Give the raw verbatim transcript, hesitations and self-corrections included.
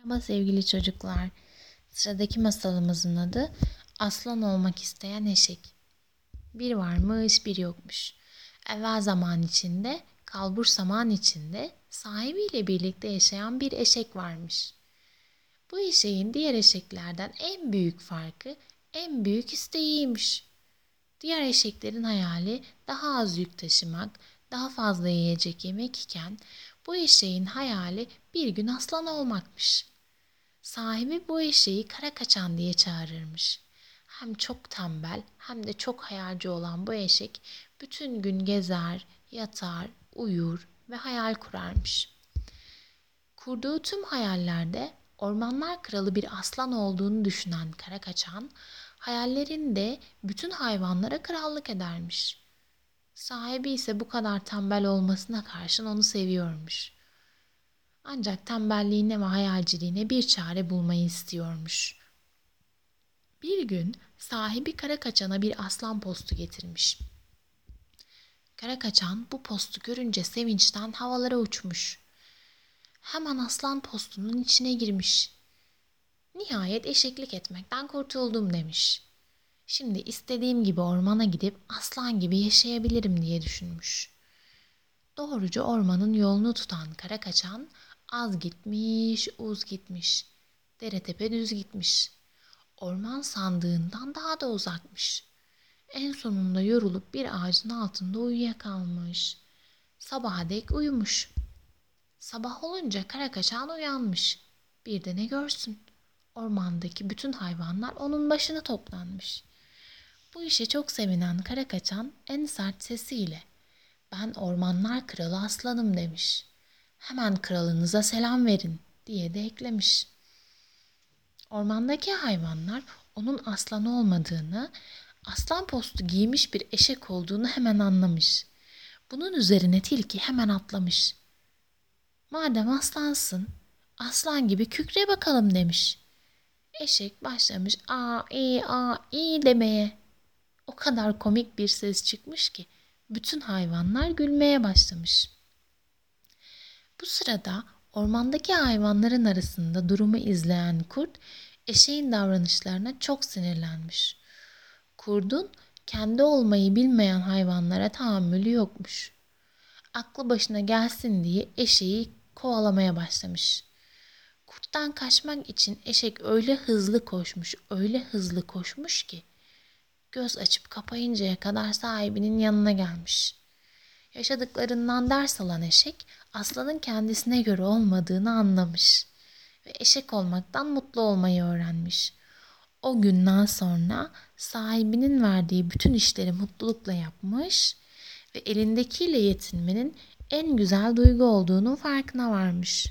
Merhaba sevgili çocuklar. Sıradaki masalımızın adı Aslan Olmak İsteyen Eşek. Bir varmış, bir yokmuş. Evvel zaman içinde, kalbur zaman içinde sahibiyle birlikte yaşayan bir eşek varmış. Bu eşeğin diğer eşeklerden en büyük farkı, en büyük isteğiymiş. Diğer eşeklerin hayali daha az yük taşımak, daha fazla yiyecek yemek iken bu eşeğin hayali bir gün aslan olmakmış. Sahibi bu eşeği kara kaçan diye çağırırmış. Hem çok tembel hem de çok hayalci olan bu eşek bütün gün gezer, yatar, uyur ve hayal kurarmış. Kurduğu tüm hayallerde ormanlar kralı bir aslan olduğunu düşünen kara kaçan, hayallerinde bütün hayvanlara krallık edermiş. Sahibi ise bu kadar tembel olmasına karşın onu seviyormuş. Ancak tembelliğine ve hayalciliğine bir çare bulmayı istiyormuş. Bir gün sahibi Karakaçan'a bir aslan postu getirmiş. Karakaçan bu postu görünce sevinçten havalara uçmuş. Hemen aslan postunun içine girmiş. Nihayet eşeklik etmekten kurtuldum demiş. Şimdi istediğim gibi ormana gidip aslan gibi yaşayabilirim diye düşünmüş. Doğruca ormanın yolunu tutan Karakaçan az gitmiş, uz gitmiş. Dere tepe düz gitmiş. Orman sandığından daha da uzakmış. En sonunda yorulup bir ağacın altında uyuyakalmış. Sabaha dek uyumuş. Sabah olunca Karakaçan uyanmış. Bir de ne görsün? Ormandaki bütün hayvanlar onun başına toplanmış. Bu işe çok sevinen Karakaçan en sert sesiyle "Ben ormanlar kralı aslanım" demiş. "Hemen kralınıza selam verin" diye de eklemiş. Ormandaki hayvanlar onun aslan olmadığını, aslan postu giymiş bir eşek olduğunu hemen anlamış. Bunun üzerine tilki hemen atlamış. "Madem aslansın, aslan gibi kükre bakalım" demiş. Eşek başlamış "aa iyi aa iyi" demeye. O kadar komik bir ses çıkmış ki bütün hayvanlar gülmeye başlamış. Bu sırada ormandaki hayvanların arasında durumu izleyen kurt eşeğin davranışlarına çok sinirlenmiş. Kurdun kendi olmayı bilmeyen hayvanlara tahammülü yokmuş. Aklı başına gelsin diye eşeği kovalamaya başlamış. Kurttan kaçmak için eşek öyle hızlı koşmuş, öyle hızlı koşmuş ki göz açıp kapayıncaya kadar sahibinin yanına gelmiş. Yaşadıklarından ders alan eşek aslanın kendisine göre olmadığını anlamış ve eşek olmaktan mutlu olmayı öğrenmiş. O günden sonra sahibinin verdiği bütün işleri mutlulukla yapmış ve elindekiyle yetinmenin en güzel duygu olduğunun farkına varmış.